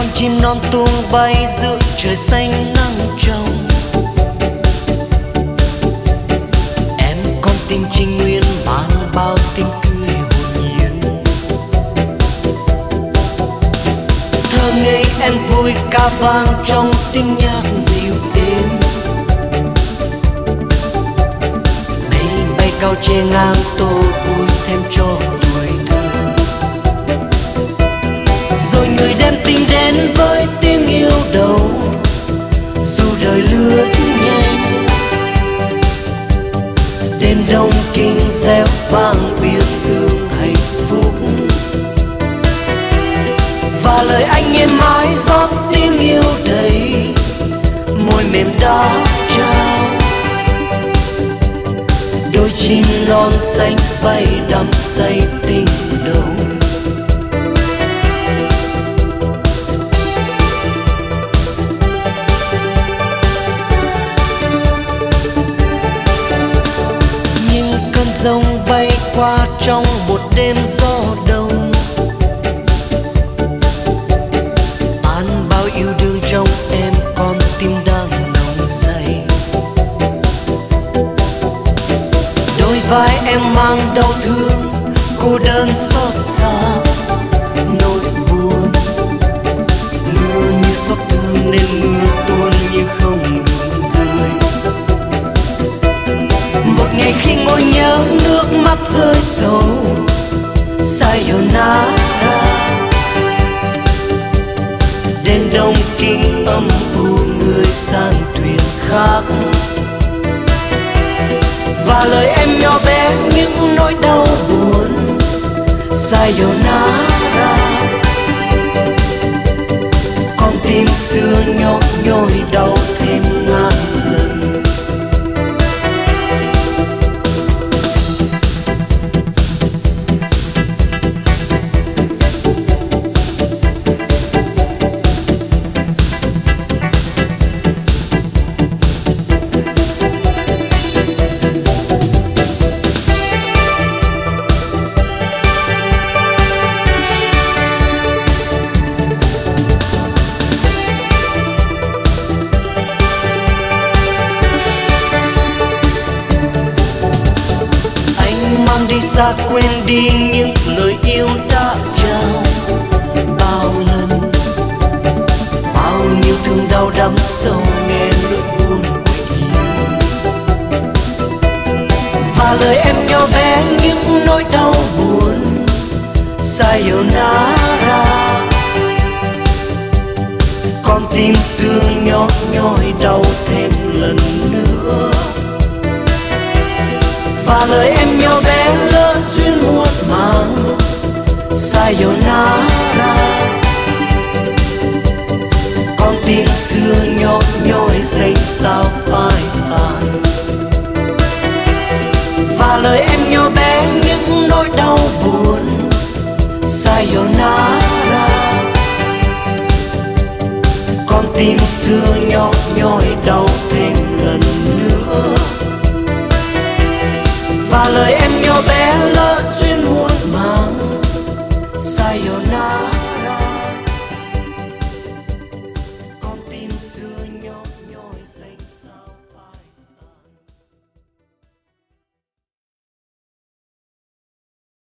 con chim non tung bay giữa trời xanh nắng trong. Em con tim trinh nguyên mang bao tiếng cười hồn nhiên. Thơ ngây em vui ca vang trong tiếng nhạc dịu êm. Mây bay cao che ngang tô vui thêm cho tuổi thơ. Rồi người đem tình đến với tiếng yêu đầu, dù đời lướt nhanh. Đêm đông kinh réo vang biếng hương hạnh phúc, và lời anh êm mãi rót tiếng yêu đầy môi mềm đã trao. Đôi chim non xanh bay đắm say tình đầu. Nhưng cơn giông bay qua trong một đêm gió đông, tan bao yêu đương trong em con tim đang nồng say. Đôi vai em mang đau thương, cô đơn xót xa, nỗi buồn. Mưa như xót thương nên mưa tuôn như không ngừng rơi. Một ngày khi ngồi nhớ nước mắt rơi sầu, sayonara. Đêm đông kinh âm u người sang thuyền khác, và lời em nhỏ bé những nỗi đau buồn. Sayonara. Con tim xưa nhỏ nhói đau thêm ngàn lần. Đi xa quên đi những lời yêu đã trao bao lần. Bao nhiêu thương đau đắm sâu nghe nỗi buồn của yêu, và lời em nhỏ bé những nỗi đau buồn. Sayonara. Con tim xưa nhỏ nhói đau thêm lần nữa, và lời em nhỏ bé lỡ duyên muộn màng. Sayonara. Con tim xưa nhỏ nhói xanh sao phai tàn, và lời em nhỏ bé những nỗi đau buồn. Sayonara. Con tim xưa nhỏ nhói đau